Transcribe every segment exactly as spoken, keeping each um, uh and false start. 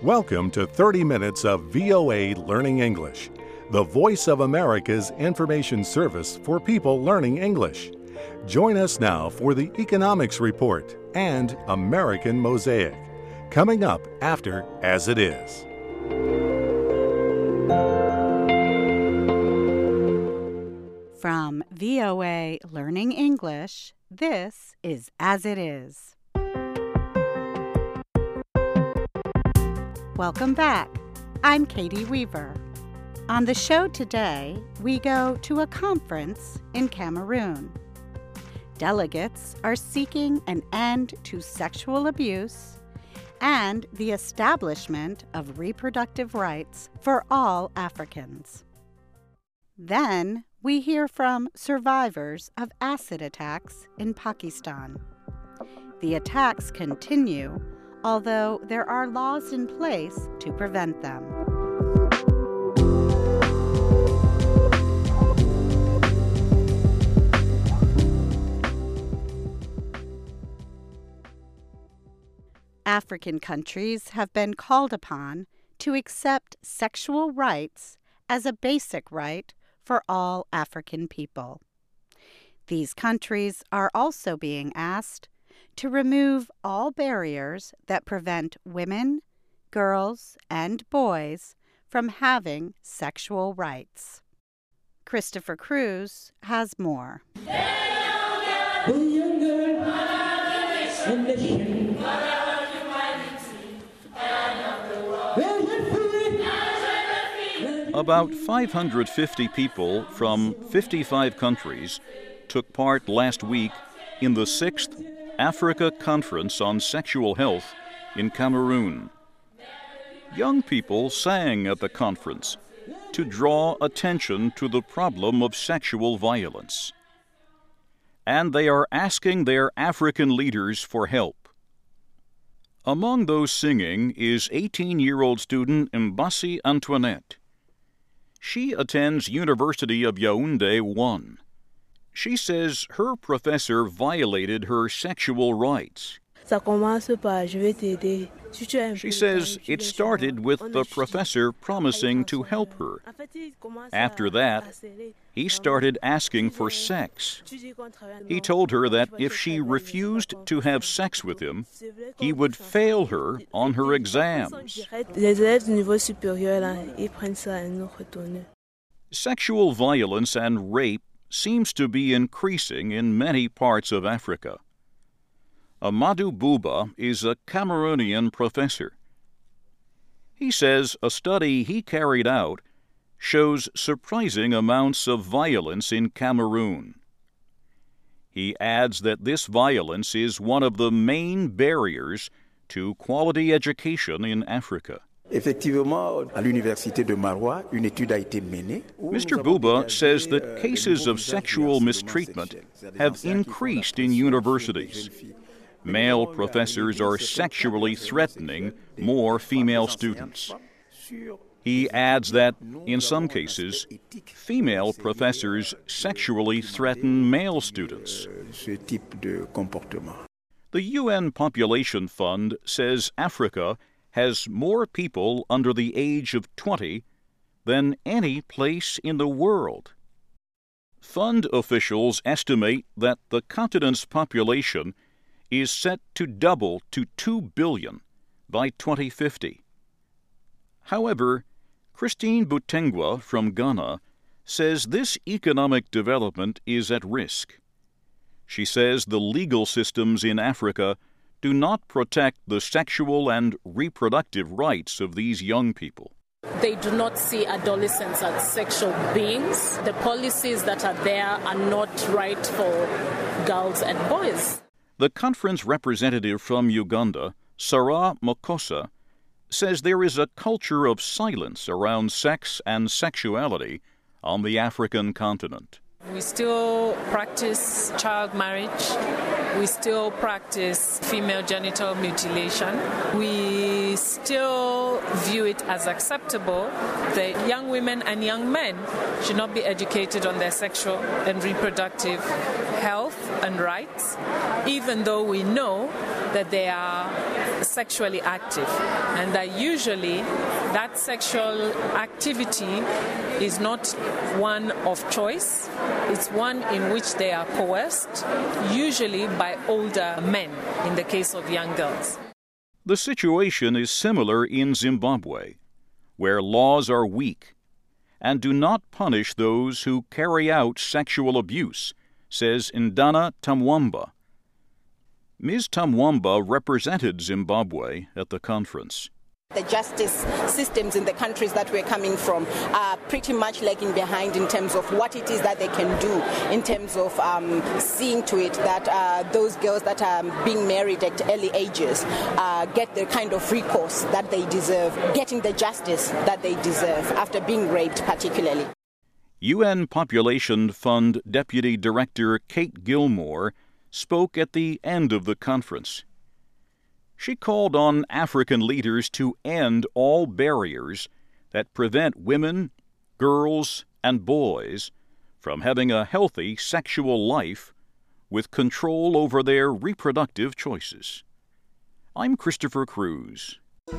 Welcome to thirty minutes of V O A Learning English, the voice of America's information service for people learning English. Join us now for the Economics Report and American Mosaic, coming up after As It Is. From V O A Learning English, this is As It Is. Welcome back. I'm Katie Weaver. On the show today, we go to a conference in Cameroon. Delegates are seeking an end to sexual abuse and the establishment of reproductive rights for all Africans. Then we hear from survivors of acid attacks in Pakistan. The attacks continue, although there are laws in place to prevent them. African countries have been called upon to accept sexual rights as a basic right for all African people. These countries are also being asked to remove all barriers that prevent women, girls, and boys from having sexual rights. Christopher Cruz has more. About five hundred fifty people from fifty-five countries took part last week in the sixth Africa Conference on Sexual Health in Cameroon. Young people sang at the conference to draw attention to the problem of sexual violence. And they are asking their African leaders for help. Among those singing is eighteen-year-old student Mbasi Antoinette. She attends University of Yaoundé one. She says her professor violated her sexual rights. She says it started with the professor promising to help her. After that, he started asking for sex. He told her that if she refused to have sex with him, he would fail her on her exams. Sexual violence and rape seems to be increasing in many parts of Africa. Amadou Bouba is a Cameroonian professor. He says a study he carried out shows surprising amounts of violence in Cameroon. He adds that this violence is one of the main barriers to quality education in Africa. Effectivement, à l'université de Marois, une étude a été menée. Mister Bouba says that cases of sexual mistreatment have increased in universities. Male professors are sexually threatening more female students. He adds that, in some cases, female professors sexually threaten male students. The U N Population Fund says Africa has more people under the age of twenty than any place in the world. Fund officials estimate that the continent's population is set to double to two billion by twenty fifty. However, Christine Butengwa from Ghana says this economic development is at risk. She says the legal systems in Africa do not protect the sexual and reproductive rights of these young people. They do not see adolescents as sexual beings. The policies that are there are not right for girls and boys. The conference representative from Uganda, Sarah Mokosa, says there is a culture of silence around sex and sexuality on the African continent. We still practice child marriage. We still practice female genital mutilation. We still view it as acceptable that young women and young men should not be educated on their sexual and reproductive health. and rights, even though we know that they are sexually active, and that usually that sexual activity is not one of choice. It's one in which they are coerced, usually by older men, in the case of young girls. The situation is similar in Zimbabwe, where laws are weak and do not punish those who carry out sexual abuse, says Ndana Tamwamba. Miz Tamwamba represented Zimbabwe at the conference. The justice systems in the countries that we're coming from are pretty much lagging behind in terms of what it is that they can do, in terms of um, seeing to it that uh, those girls that are being married at early ages uh, get the kind of recourse that they deserve, getting the justice that they deserve after being raped particularly. U N Population Fund Deputy Director Kate Gilmore spoke at the end of the conference. She called on African leaders to end all barriers that prevent women, girls, and boys from having a healthy sexual life with control over their reproductive choices. I'm Christopher Cruz.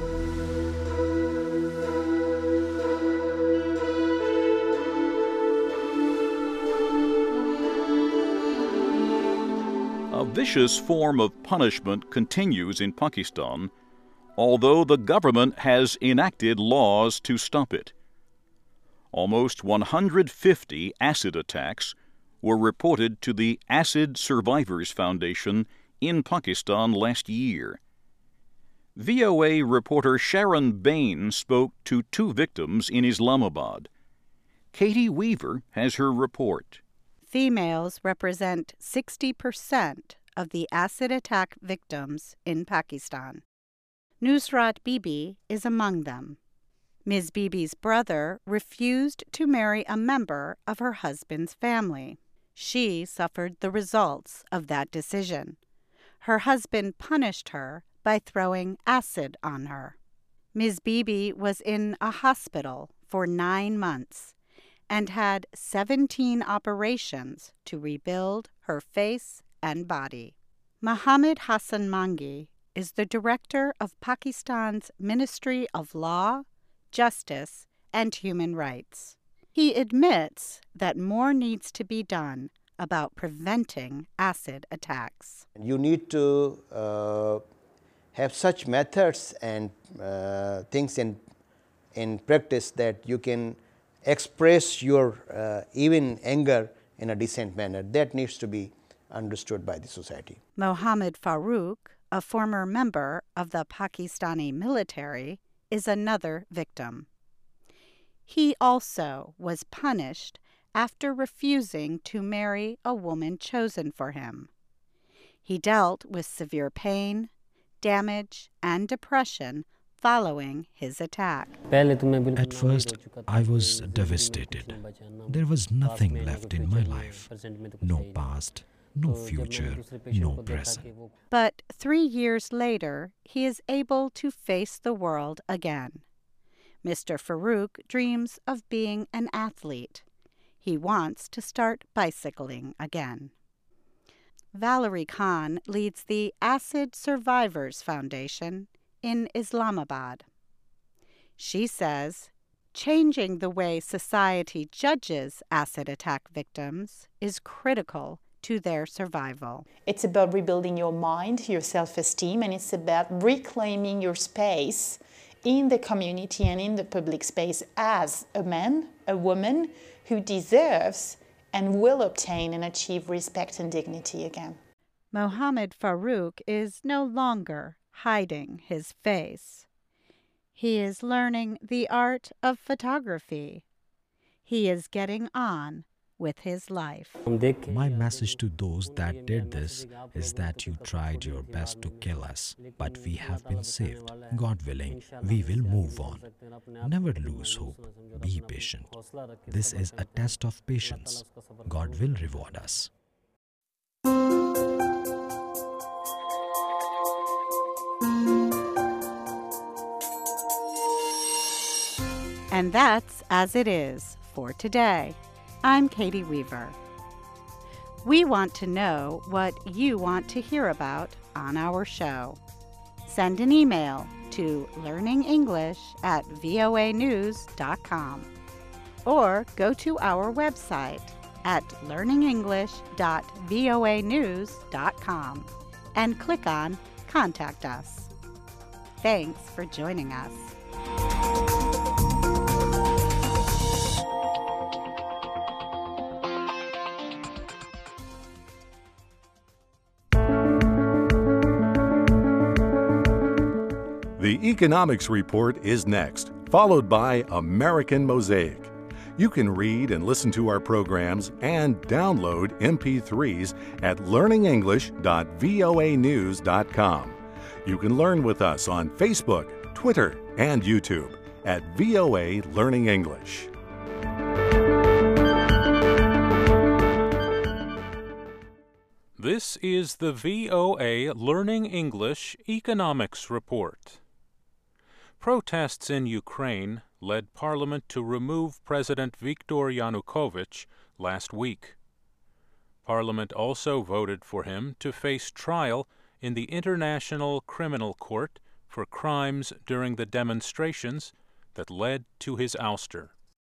A vicious form of punishment continues in Pakistan, although the government has enacted laws to stop it. Almost one hundred fifty acid attacks were reported to the Acid Survivors Foundation in Pakistan last year. V O A reporter Sharon Bain spoke to two victims in Islamabad. Katie Weaver has her report. Females represent sixty percent of the acid attack victims in Pakistan. Nusrat Bibi is among them. Miz Bibi's brother refused to marry a member of her husband's family. She suffered the results of that decision. Her husband punished her by throwing acid on her. Miz Bibi was in a hospital for nine months and had seventeen operations to rebuild her face and body. Mohammed Hassan Mangi is the director of Pakistan's Ministry of Law, Justice, and Human Rights. He admits that more needs to be done about preventing acid attacks. You need to uh, have such methods and uh, things in, in practice that you can express your uh, even anger in a decent manner. That needs to be understood by the society. Mohammed Farouk, a former member of the Pakistani military, is another victim. He also was punished after refusing to marry a woman chosen for him. He dealt with severe pain, damage, and depression following his attack. At first, I was devastated. There was nothing left in my life. No past, no future, no present. But three years later, he is able to face the world again. Mister Farouk dreams of being an athlete. He wants to start bicycling again. Valerie Khan leads the Acid Survivors Foundation in Islamabad. She says, changing the way society judges acid attack victims is critical to their survival. It's about rebuilding your mind, your self-esteem, and it's about reclaiming your space in the community and in the public space as a man, a woman who deserves and will obtain and achieve respect and dignity again. Mohammed Farouk is no longer hiding his face. He is learning the art of photography. He is getting on with his life. My message to those that did this is that you tried your best to kill us, but we have been saved. God willing, we will move on. Never lose hope. Be patient. This is a test of patience. God will reward us. And that's As It Is for today. I'm Katie Weaver. We want to know what you want to hear about on our show. Send an email to learningenglish at voa news dot com or go to our website at learning english dot voa news dot com and click on Contact Us. Thanks for joining us. The Economics Report is next, followed by American Mosaic. You can read and listen to our programs and download M P threes at learning english dot voa news dot com. You can learn with us on Facebook, Twitter, and YouTube at V O A Learning English. This is the V O A Learning English Economics Report. Protests in Ukraine led Parliament to remove President Viktor Yanukovych last week. Parliament also voted for him to face trial in the International Criminal Court for crimes during the demonstrations that led to his ouster.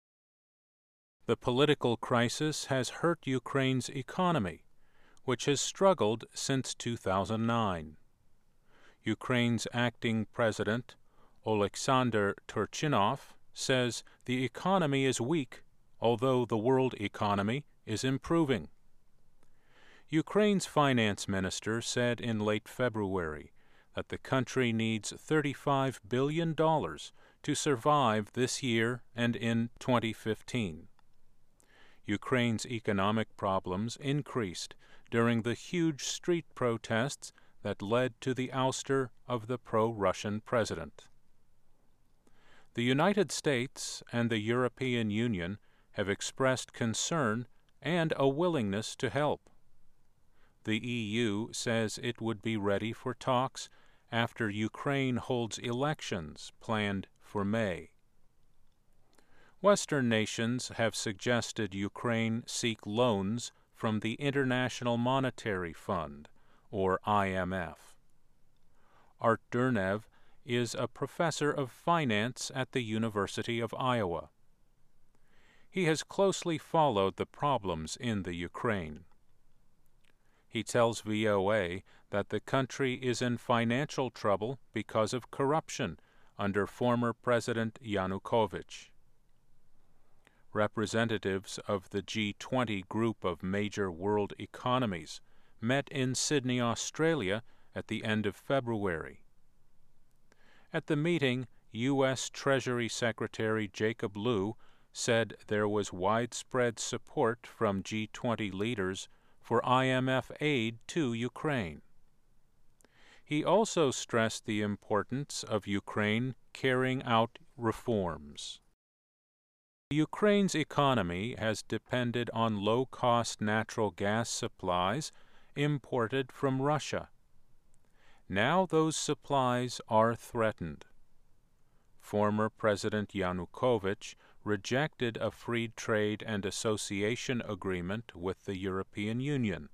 The political crisis has hurt Ukraine's economy, which has struggled since two thousand nine. Ukraine's acting president, Oleksandr Turchinov, says the economy is weak, although the world economy is improving. Ukraine's finance minister said in late February that the country needs thirty-five billion dollars to survive this year and in twenty fifteen. Ukraine's economic problems increased during the huge street protests that led to the ouster of the pro-Russian president. The United States and the European Union have expressed concern and a willingness to help. The E U says it would be ready for talks after Ukraine holds elections planned for May. Western nations have suggested Ukraine seek loans from the International Monetary Fund, or I M F. Art Durnev is a professor of finance at the University of Iowa. He has closely followed the problems in the Ukraine. He tells V O A that the country is in financial trouble because of corruption under former President Yanukovych. Representatives of the G twenty group of major world economies met in Sydney, Australia at the end of February. At the meeting, U S Treasury Secretary Jacob Lew said there was widespread support from G twenty leaders for I M F aid to Ukraine. He also stressed the importance of Ukraine carrying out reforms. Ukraine's economy has depended on low-cost natural gas supplies imported from Russia. Now those supplies are threatened. Former President Yanukovych rejected a free trade and association agreement with the European Union.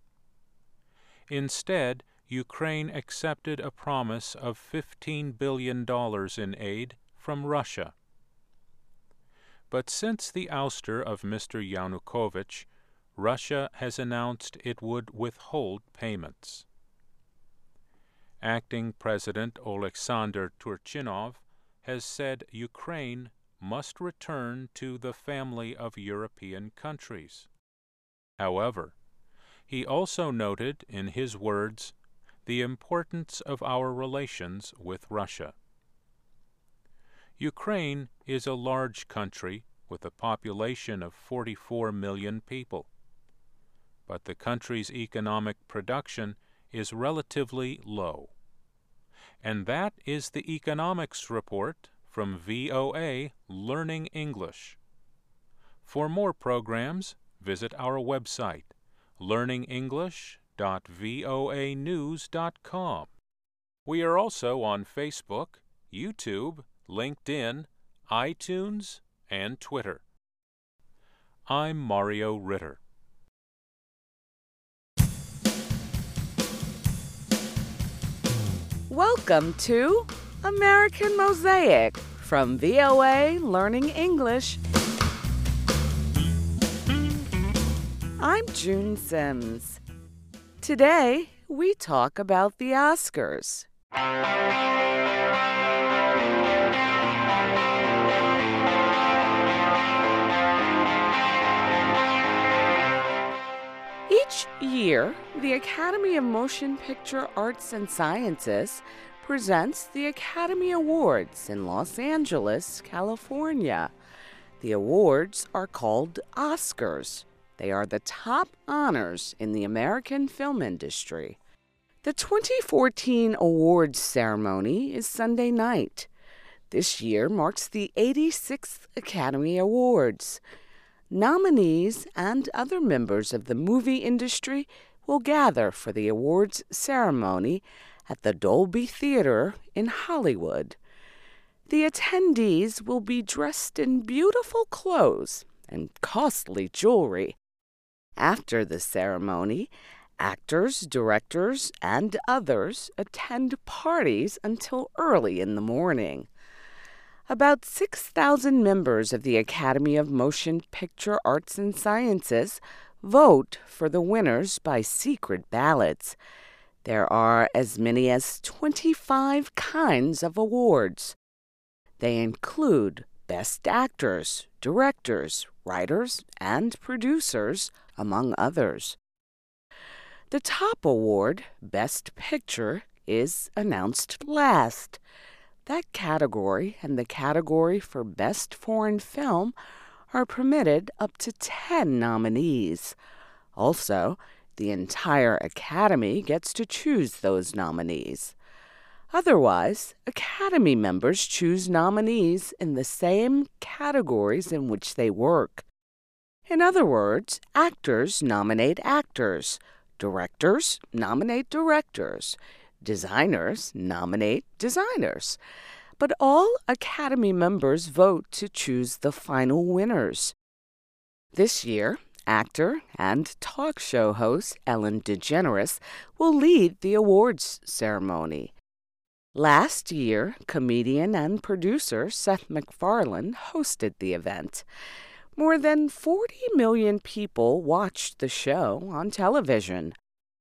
Instead, Ukraine accepted a promise of fifteen billion dollars in aid from Russia. But since the ouster of Mister Yanukovych, Russia has announced it would withhold payments. Acting President Oleksandr Turchinov has said Ukraine must return to the family of European countries. However, he also noted in his words the importance of our relations with Russia. Ukraine is a large country with a population of forty-four million people, but the country's economic production is relatively low. And that is the Economics Report from V O A Learning English. For more programs, visit our website, learning english dot voa news dot com. We are also on Facebook, YouTube, LinkedIn, iTunes, and Twitter. I'm Mario Ritter. Welcome to American Mosaic from V O A Learning English. I'm June Sims. Today, we talk about the Oscars. Each year, the Academy of Motion Picture Arts and Sciences presents the Academy Awards in Los Angeles, California. The awards are called Oscars. They are the top honors in the American film industry. The twenty fourteen awards ceremony is Sunday night. This year marks the eighty-sixth Academy Awards. Nominees and other members of the movie industry will gather for the awards ceremony at the Dolby Theater in Hollywood. The attendees will be dressed in beautiful clothes and costly jewelry. After the ceremony, actors, directors, and others attend parties until early in the morning. About six thousand members of the Academy of Motion Picture Arts and Sciences vote for the winners by secret ballots. There are as many as twenty-five kinds of awards. They include Best Actors, Directors, Writers, and Producers, among others. The top award, Best Picture, is announced last. That category and the category for Best Foreign Film are permitted up to ten nominees. Also, the entire Academy gets to choose those nominees. Otherwise, Academy members choose nominees in the same categories in which they work. In other words, actors nominate actors, directors nominate directors, designers nominate designers. But all Academy members vote to choose the final winners. This year, actor and talk show host Ellen DeGeneres will lead the awards ceremony. Last year, comedian and producer Seth MacFarlane hosted the event. More than forty million people watched the show on television.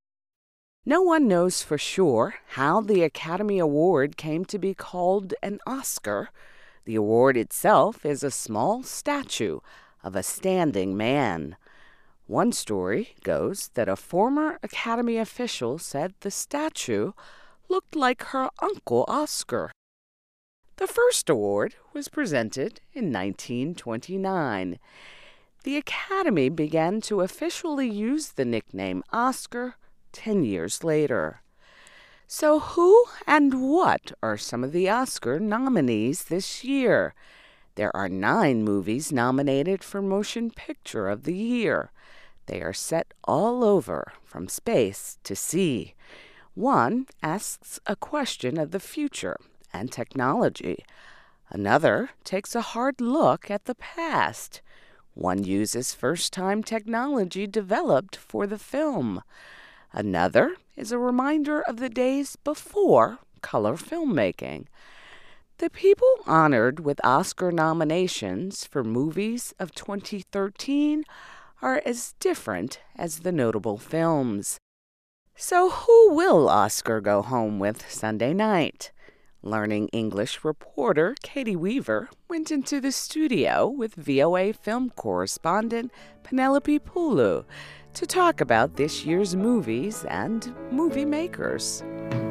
No one knows for sure how the Academy Award came to be called an Oscar. The award itself is a small statue of a standing man. One story goes that a former Academy official said the statue looked like her uncle Oscar. The first award was presented in nineteen twenty-nine. The Academy began to officially use the nickname Oscar ten years later. So who and what are some of the Oscar nominees this year? There are nine movies nominated for Motion Picture of the Year. They are set all over, from space to sea. One asks a question of the future and technology. Another takes a hard look at the past. One uses first-time technology developed for the film. Another is a reminder of the days before color filmmaking. The people honored with Oscar nominations for movies of twenty thirteen are as different as the notable films. So who will Oscar go home with Sunday night? Learning English reporter Katie Weaver went into the studio with V O A film correspondent Penelope Pulu to talk about this year's movies and movie makers.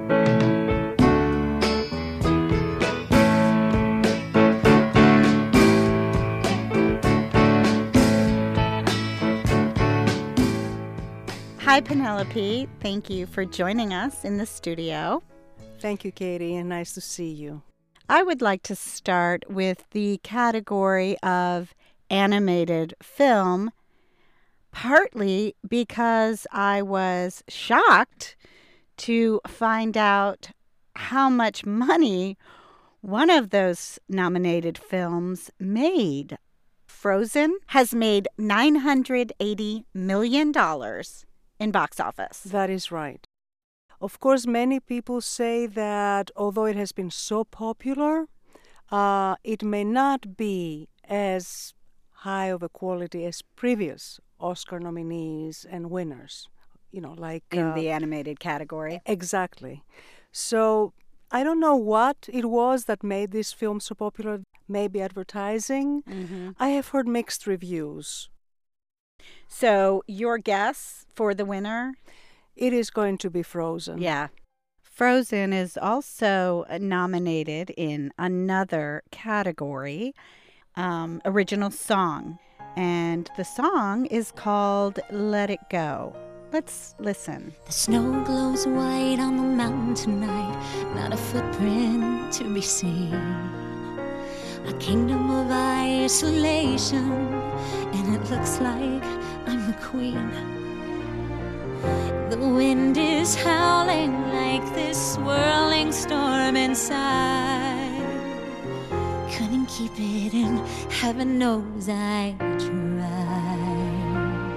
Hi, Penelope. Thank you for joining us in the studio. Thank you, Katie, and nice to see you. I would like to start with the category of animated film, partly because I was shocked to find out how much money one of those nominated films made. Frozen has made nine hundred eighty million dollars in box office. That is right. Of course, many people say that although it has been so popular, uh, it may not be as high of a quality as previous Oscar nominees and winners. You know, like in uh, the animated category. Exactly. So I don't know what it was that made this film so popular. Maybe advertising. Mm-hmm. I have heard mixed reviews. So your guess for the winner? It is going to be Frozen. Yeah. Frozen is also nominated in another category, um, original song. And the song is called Let It Go. Let's listen. The snow glows white on the mountain tonight, not a footprint to be seen. A kingdom of isolation, and it looks like I'm the queen. The wind is howling like this swirling storm inside. Couldn't keep it in, heaven knows I tried.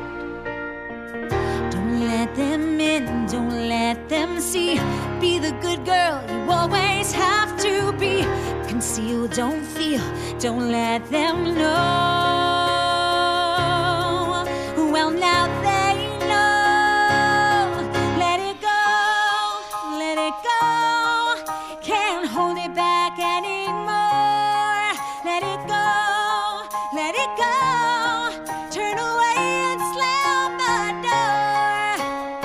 Don't let them in, don't let them see. Be the good girl you always have to be. Conceal, don't feel, don't let them know. Well, now they know. Let it go, let it go. Can't hold it back anymore. Let it go, let it go. Turn away and slam the door.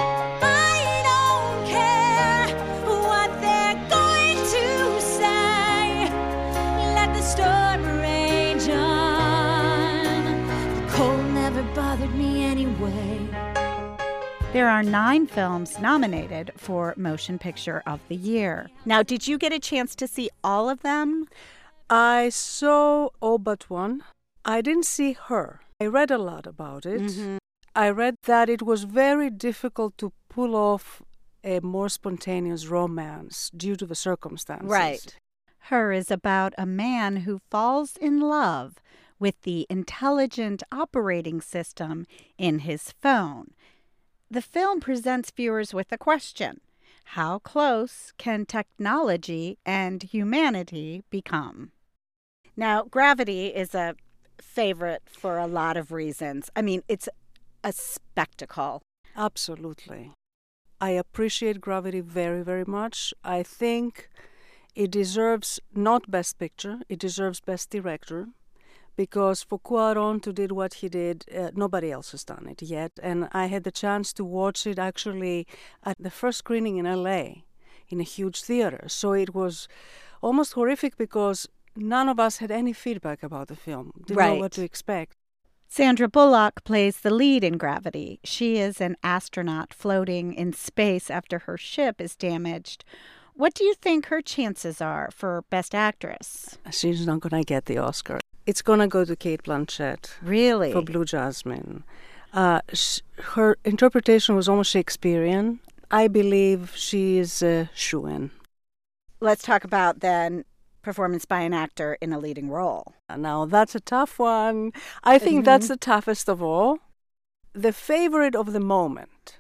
I don't care what they're going to say. Let the storm rage on. The cold never bothered me anyway. There are nine films nominated for Motion Picture of the Year. Now, did you get a chance to see all of them? I saw all but one. I didn't see Her. I read a lot about it. Mm-hmm. I read that it was very difficult to pull off a more spontaneous romance due to the circumstances. Right. Her is about a man who falls in love with the intelligent operating system in his phone. The film presents viewers with a question: how close can technology and humanity become? Now, Gravity is a favorite for a lot of reasons. I mean, it's a spectacle. Absolutely. I appreciate Gravity very, very much. I think it deserves not Best Picture, it deserves Best Director, because for Cuarón to did what he did, uh, nobody else has done it yet. And I had the chance to watch it actually at the first screening in L A in a huge theater. So it was almost horrific because none of us had any feedback about the film. Didn't Right. know what to expect. Sandra Bullock plays the lead in Gravity. She is an astronaut floating in space after her ship is damaged. What do you think her chances are for Best Actress? She's not going to get the Oscar. It's going to go to Cate Blanchett. Really? For Blue Jasmine. Uh, sh- her interpretation was almost Shakespearean. I believe she is a shoo-in. Let's talk about then performance by an actor in a leading role. Now, that's a tough one. I think Mhm. that's the toughest of all. The favorite of the moment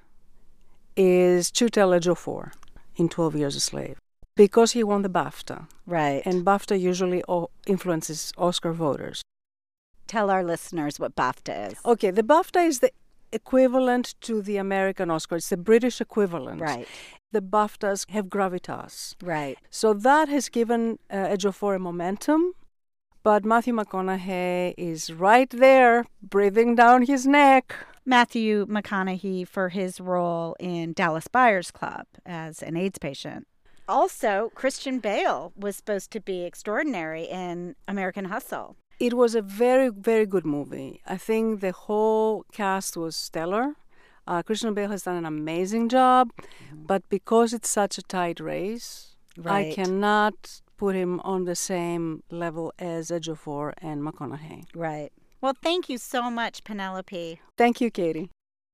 is Chiwetel Ejiofor in twelve Years a Slave, because he won the BAFTA. Right. And BAFTA usually o- influences Oscar voters. Tell our listeners what BAFTA is. Okay, the BAFTA is the equivalent to the American Oscar. It's the British equivalent. Right. The BAFTAs have gravitas. Right. So that has given uh, Ejiofor a momentum, but Matthew McConaughey is right there, breathing down his neck. Matthew McConaughey for his role in Dallas Buyers Club as an AIDS patient. Also, Christian Bale was supposed to be extraordinary in American Hustle. It was a very, very good movie. I think the whole cast was stellar. Uh, Christian Bale has done an amazing job, mm-hmm. but because it's such a tight race, Right. I cannot put him on the same level as Ejiofor and McConaughey. Right. Well, thank you so much, Penelope. Thank you, Katie.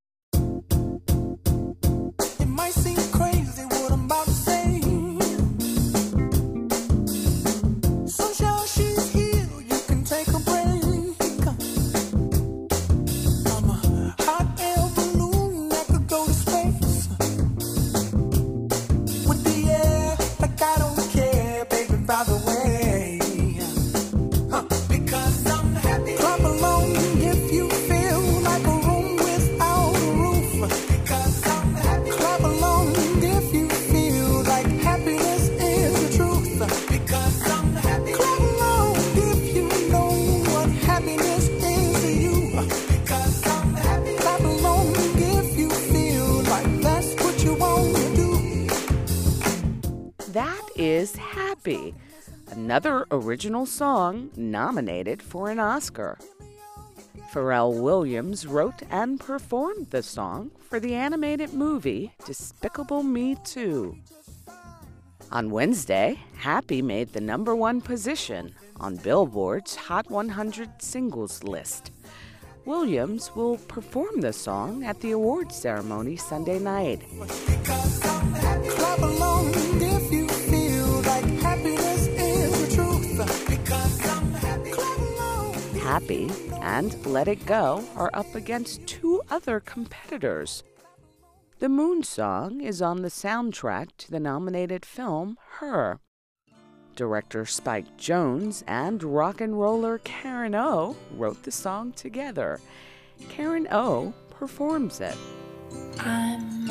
It might seem crazy what I'm about to say. Sunshine, she's here, you can take a break. I'm a hot air balloon that could go to space. is Happy, another original song nominated for an Oscar. Pharrell Williams wrote and performed the song for the animated movie Despicable Me two. On Wednesday, Happy made the number one position on Billboard's Hot one hundred Singles list. Williams will perform the song at the awards ceremony Sunday night. Clap along if you feel like happiness is the truth. Because I'm happy. Clap along. Happy and Let It Go are up against two other competitors. The Moon Song is on the soundtrack to the nominated film Her. Director Spike Jonze and rock and roller Karen O wrote the song together. Karen O performs it. I'm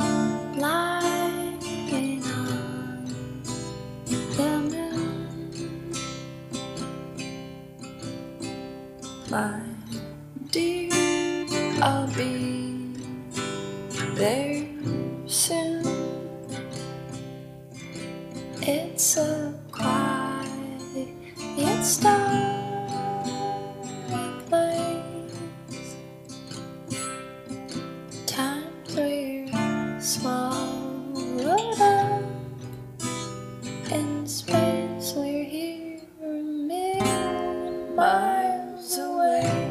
lying on the moon, my dear, I'll be there soon. It's a quiet, starry place. Times we're swallowed up in space. We're here a million miles away.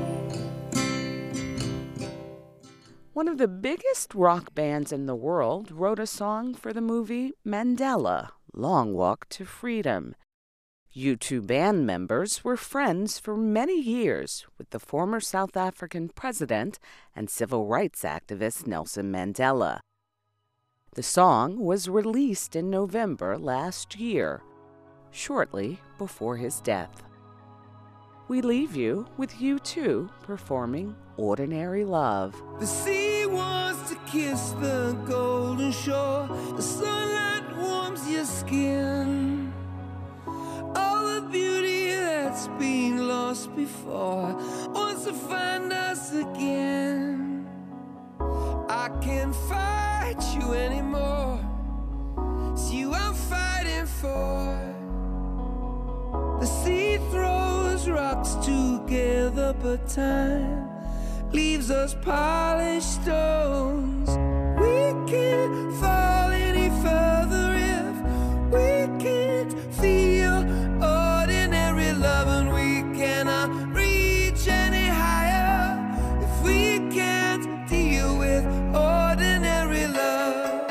One of the biggest rock bands in the world wrote a song for the movie Mandela, Long Walk to Freedom. U two band members were friends for many years with the former South African president and civil rights activist Nelson Mandela. The song was released in November last year, shortly before his death. We leave you with U two performing Ordinary Love. The sea wants to kiss the golden shore. The sunlight warms your skin. All the beauty that's been lost before wants to find us again. I can't fight you anymore. It's you I'm fighting for. The sea throws rocks together, but time leaves us polished stones. We can't fall any further if we can't feel ordinary love, and we cannot reach any higher if we can't deal with ordinary love.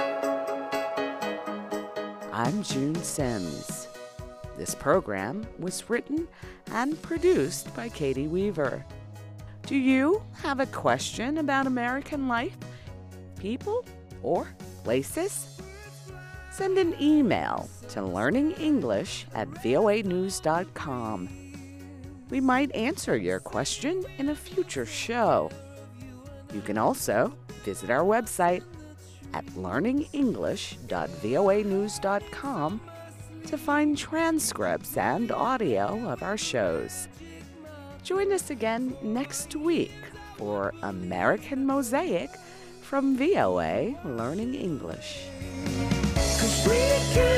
I'm June Sims. This program was written and produced by Katie Weaver. Do you have a question about American life, people, or places? Send an email to learningenglish at voa news dot com. We might answer your question in a future show. You can also visit our website at learning english dot voa news dot com to find transcripts and audio of our shows. Join us again next week for American Mosaic from V O A Learning English. 'Cause we can